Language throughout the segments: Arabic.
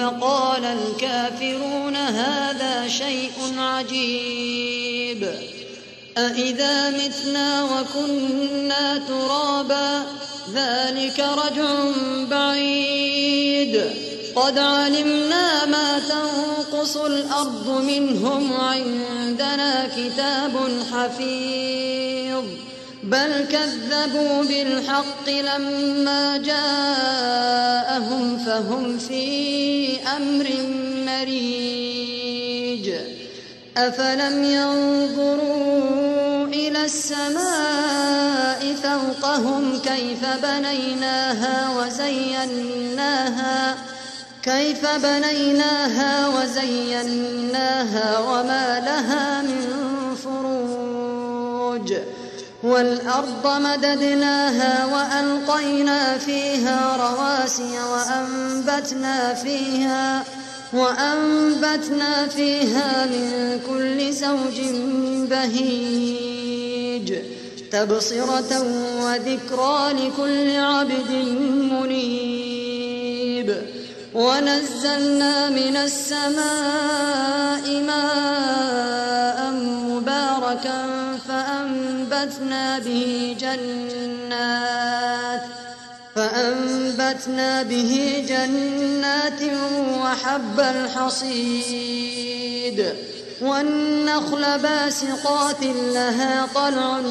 وقال الكافرون هذا شيء عجيب أإذا متنا وكنا ترابا ذلك رجع بعيد قد علمنا ما تنقص الأرض منهم وعندنا كتاب حفيظ بل كذبوا بالحق لما جاءهم فهم في أمر مريج أفلم ينظروا إلى السماء فوقهم كيف بنيناها وزيناها وما لها من فروج والأرض مددناها وألقينا فيها رواسي وأنبتنا فيها من كل زوج بهيج تبصرة وذكرى لكل عبد منيب ونزلنا من السماء ماء مباركا فأنبتنا به جنات وحب الحصيد والنخل باسقات لها طلع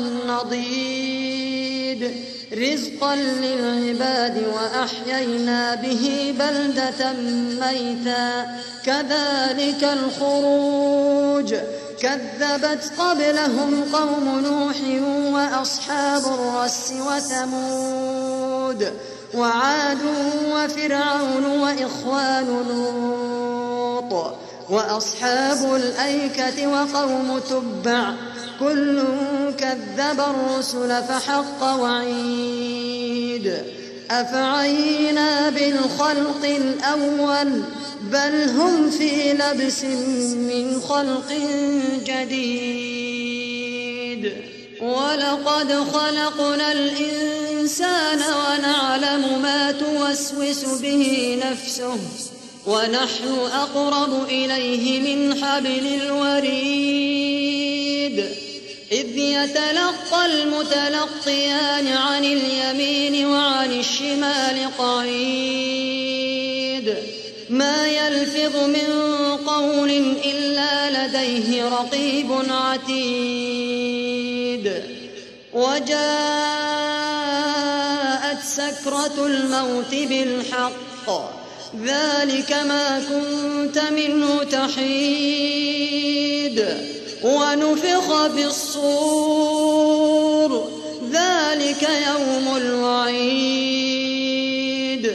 نضيد رزقا للعباد وأحيينا به بلدة ميتا كذلك الخروج كذبت قبلهم قوم نوح وأصحاب الرس وثمود وعاد وفرعون وإخوان لوط وأصحاب الأيكة وقوم تبع كل كذب الرسل فحق وعيد أفعينا بالخلق الأول بل هم في لبس من خلق جديد ولقد خلقنا الإنسان ونعلم ما توسوس به نفسه ونحن أقرب إليه من حبل الوريد إذ يتلقى المتلقيان عن اليمين وعن الشمال قعيد ما يلفظ من قول إلا لديه رقيب عتيد وجاءت سكرة الموت بالحق ذلك ما كنت منه تحيد ونفخ في الصور ذلك يوم الوعيد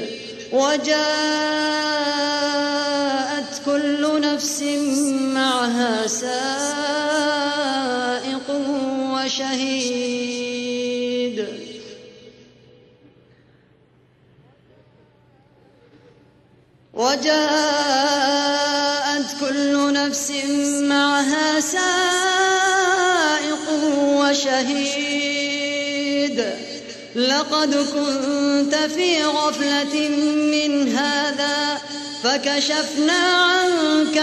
وجاءت كل نفس معها سائق وشهيد وجاءت كل نفس معها سائق وشهيد لقد كنت في غفلة من هذا فكشفنا عنك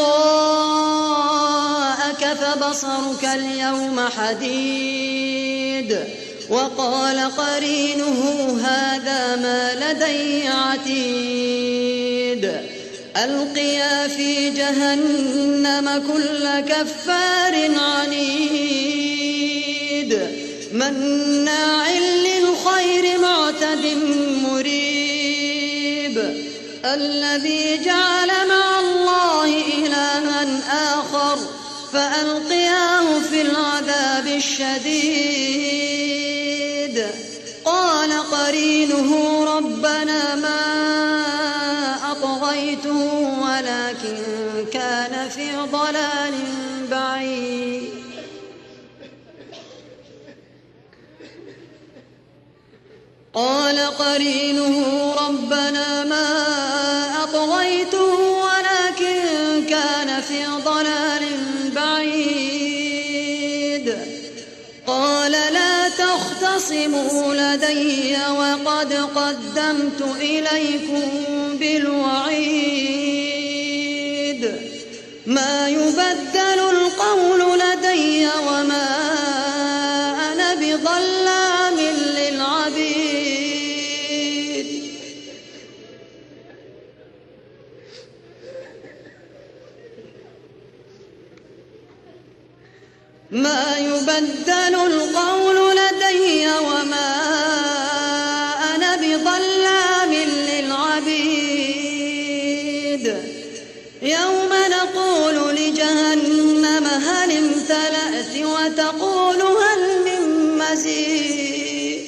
غطاءك فبصرك اليوم حديد وقال قرينه هذا ما لدي عتيد ألقيا في جهنم كل كفار عنيد مناع للخير معتد مريب الذي جعل مع الله إلها آخر فألقياه في العذاب الشديد قال قرينه ربنا ما أطغيته ولكن كان في ضلال بعيد قال قرينه ربنا ما أطغيته ولكن كان في ضلال بعيد قال لا تختصموا لدي وقد قدمت إليكم بالوعيد ما يبدل القول لدي وما أنا بظلام للعبيد ما يبدل القول لدي وما أنا بظلام للعبيد يوم نقول لجهنم هل امتلأت وتقول هل من مزيد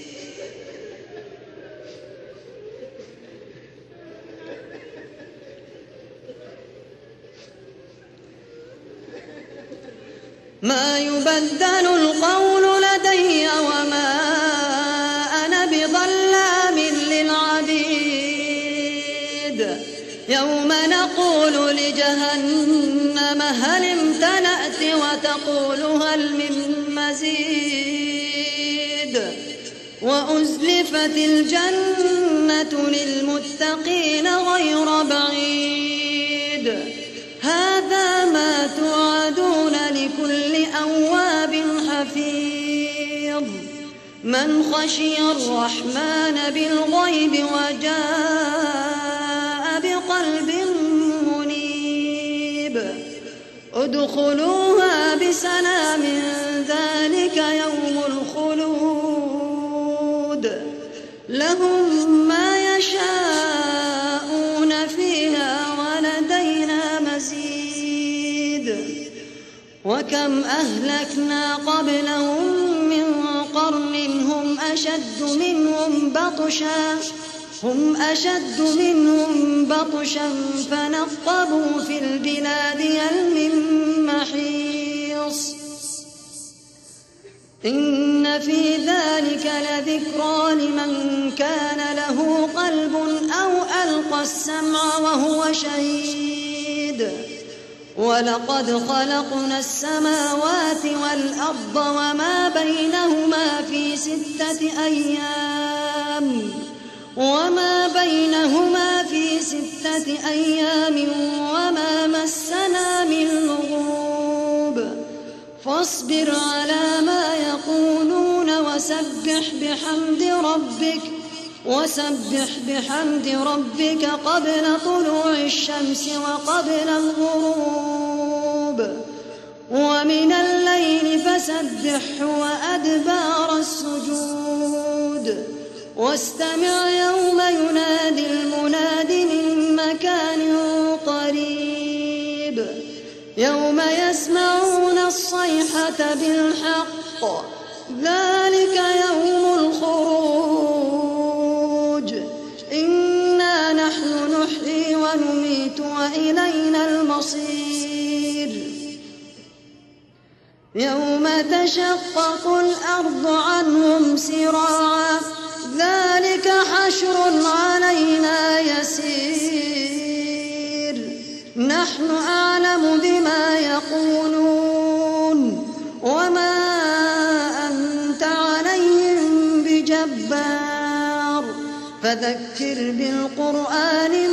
ما يبدل القول لدي وما أنا بظلام للعبيد يوم نقول لجهنم هل امتلأت وتقول هل من مزيد وأزلفت الجنة للمتقين غير بعيد هذا ما توعدون لكل أواب حفيظ من خشي الرحمن بالغيب وجاء بقلب منيب ادخلوها بسلام ذلك يوم الخلود لهم ما يشاءون فيها ولدينا مزيد وكم أهلكنا قبلهم من قرن هم أشد منهم بطشا فنقبوا في البلاد هل من محيص إن في ذلك لذكرى لمن كان له قلب أو ألقى السمع وهو شهيد ولقد خلقنا السماوات والأرض وما بينهما في 6 أيام وما مسنا من لغوب فاصبر على ما يقولون وسبح بحمد ربك قبل طلوع الشمس وقبل الغروب ومن الليل فسبحه وأدبار السجود واستمع يوم ينادي المناد من مكان قريب يوم يسمعون الصيحة بالحق ذلك يوم الخروج إنا نحن نحيي ونميت وإلينا المصير يوم تشقق الأرض عنهم سراعا ذلك حشر علينا يسير نحن أعلم بما يقولون وما أنت عليهم بجبار فذكر بالقرآن